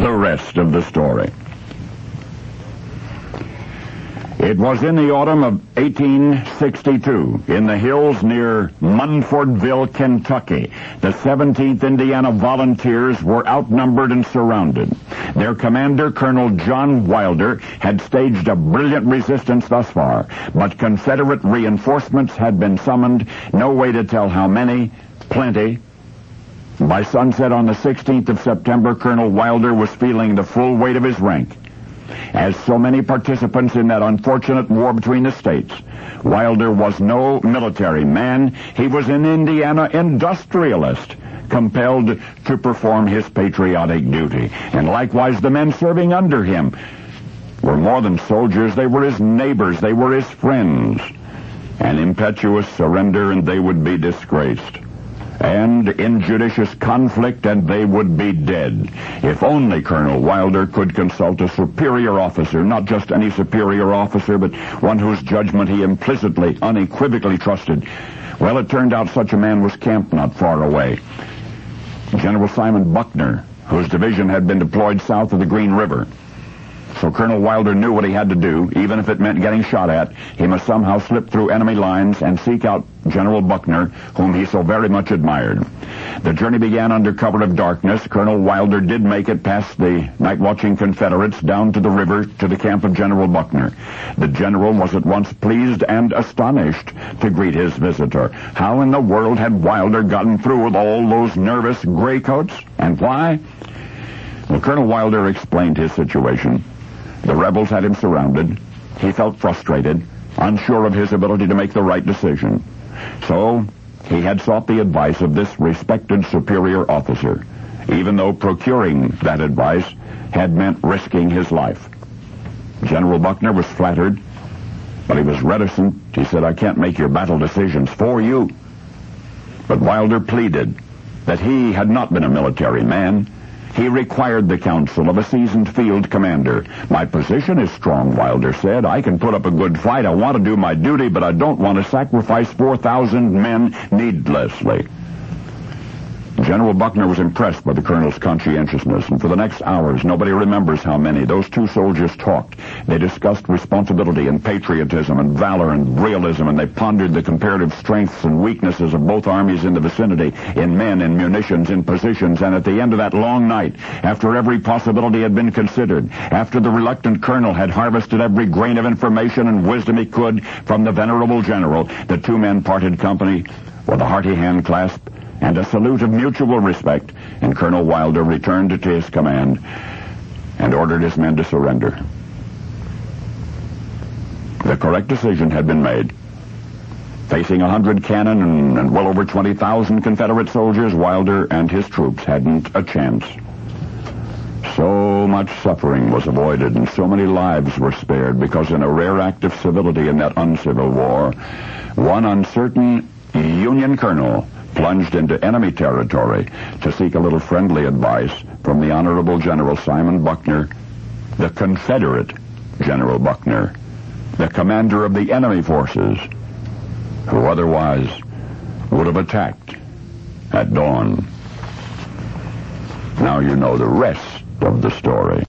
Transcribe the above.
the rest of the story. It was in the autumn of 1862, in the hills near Munfordville, Kentucky. The 17th Indiana Volunteers were outnumbered and surrounded. Their commander, Colonel John Wilder, had staged a brilliant resistance thus far, but Confederate reinforcements had been summoned, no way to tell how many, plenty. By sunset on the 16th of September, Colonel Wilder was feeling the full weight of his rank. As so many participants in that unfortunate war between the states, Wilder was no military man. He was an Indiana industrialist, compelled to perform his patriotic duty. And likewise, the men serving under him were more than soldiers. They were his neighbors. They were his friends. An impetuous surrender, and they would be disgraced. And injudicious conflict, and they would be dead. If only Colonel Wilder could consult a superior officer, not just any superior officer, but one whose judgment he implicitly, unequivocally trusted. Well, it turned out such a man was camped not far away. General Simon Buckner, whose division had been deployed south of the Green River. So Colonel Wilder knew what he had to do, even if it meant getting shot at. He must somehow slip through enemy lines and seek out General Buckner, whom he so very much admired. The journey began under cover of darkness. Colonel Wilder did make it past the night-watching Confederates down to the river to the camp of General Buckner. The general was at once pleased and astonished to greet his visitor. How in the world had Wilder gotten through with all those nervous graycoats? And why? Well, Colonel Wilder explained his situation. The rebels had him surrounded. He felt frustrated, unsure of his ability to make the right decision. So he had sought the advice of this respected superior officer, even though procuring that advice had meant risking his life. General Buckner was flattered, but he was reticent. He said, "I can't make your battle decisions for you." But Wilder pleaded that he had not been a military man. He required the counsel of a seasoned field commander. "My position is strong," Wilder said. "I can put up a good fight. I want to do my duty, but I don't want to sacrifice 4,000 men needlessly." General Buckner was impressed by the colonel's conscientiousness, and for the next hours, nobody remembers how many, those two soldiers talked. They discussed responsibility and patriotism and valor and realism, and they pondered the comparative strengths and weaknesses of both armies in the vicinity, in men, in munitions, in positions. And at the end of that long night, after every possibility had been considered, after the reluctant colonel had harvested every grain of information and wisdom he could from the venerable general, the two men parted company with a hearty hand clasp and a salute of mutual respect, and Colonel Wilder returned to his command and ordered his men to surrender. The correct decision had been made. Facing 100 cannon and well over 20,000 Confederate soldiers, Wilder and his troops hadn't a chance. So much suffering was avoided, and so many lives were spared, because in a rare act of civility in that uncivil war, one uncertain Union colonel plunged into enemy territory to seek a little friendly advice from the Honorable General Simon Buckner, the Confederate General Buckner, the commander of the enemy forces, who otherwise would have attacked at dawn. Now you know the rest of the story.